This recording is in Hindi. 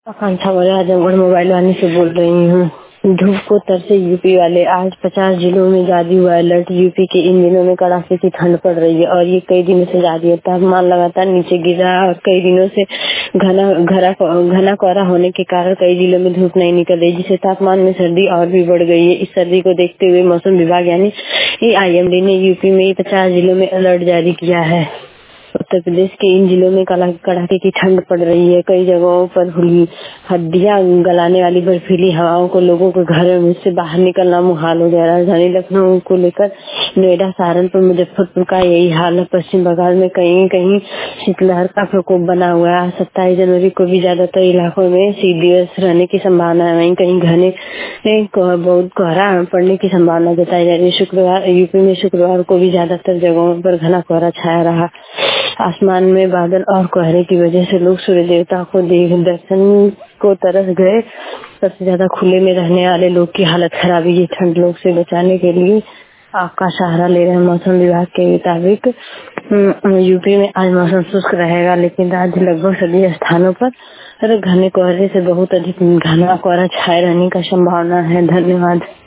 आकांक्षा वाले आजमगढ़ मोबाइल वाले से बोल रही हूँ। धूप को तरसे यूपी वाले, आज 50 जिलों में जारी हुआ अलर्ट। यूपी के इन दिनों में कड़ाके की ठंड पड़ रही है और ये कई दिनों से जारी है। तापमान लगातार नीचे गिर रहा है और कई दिनों से घना कोहरा होने के कारण कई जिलों में धूप नहीं निकल रही, जिससे तापमान में सर्दी और भी बढ़ गई है। इस सर्दी को देखते हुए मौसम विभाग यानी IMD ने यूपी में 50 जिलों में अलर्ट जारी किया है। उत्तर प्रदेश के इन जिलों में कड़ाके की ठंड पड़ रही है। कई जगहों पर हड्डियां गलाने वाली बर्फीली हवाओं को लोगों को घरों से बाहर निकलना मुहाल हो गया। राजधानी लखनऊ को लेकर नोएडा, सहारनपुर, मुजफ्फरपुर का यही हाल है। पश्चिम बंगाल में कहीं कहीं शीतलहर का प्रकोप बना हुआ है। 27 जनवरी को भी ज्यादातर इलाकों में शीत दिवस रहने की संभावना है। वहीं कहीं घने बहुत कोहरा पड़ने की संभावना जताई जा रही है। यूपी में शुक्रवार को भी ज्यादातर जगहों पर घना कोहरा छाया रहा। आसमान में बादल और कोहरे की वजह से लोग सूर्य देवता को दर्शन को तरस गए। सबसे ज्यादा खुले में रहने वाले लोग की हालत खराब है। ये ठंड लोग से बचाने के लिए आग का सहारा ले रहे हैं। मौसम विभाग के मुताबिक यूपी में आज मौसम शुष्क रहेगा, लेकिन राज्य लगभग सभी स्थानों पर घने कोहरे से बहुत अधिक घना कोहरा छाए रहने का संभावना है। धन्यवाद।